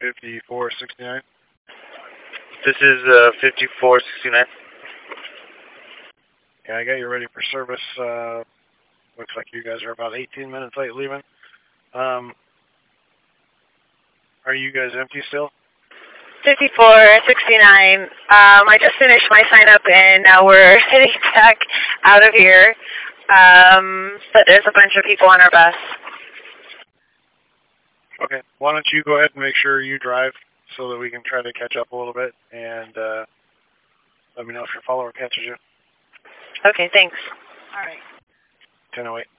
5469. This is 5469. Yeah, I got you ready for service. Looks like you guys are about 18 minutes late leaving. Are you guys empty still? 5469. I just finished my sign up and now we're heading back out of here. But there's a bunch of people on our bus. Okay. Why don't you go ahead and make sure you drive so that we can try to catch up a little bit, and let me know if your follower catches you. Okay, thanks. All right. 10:08.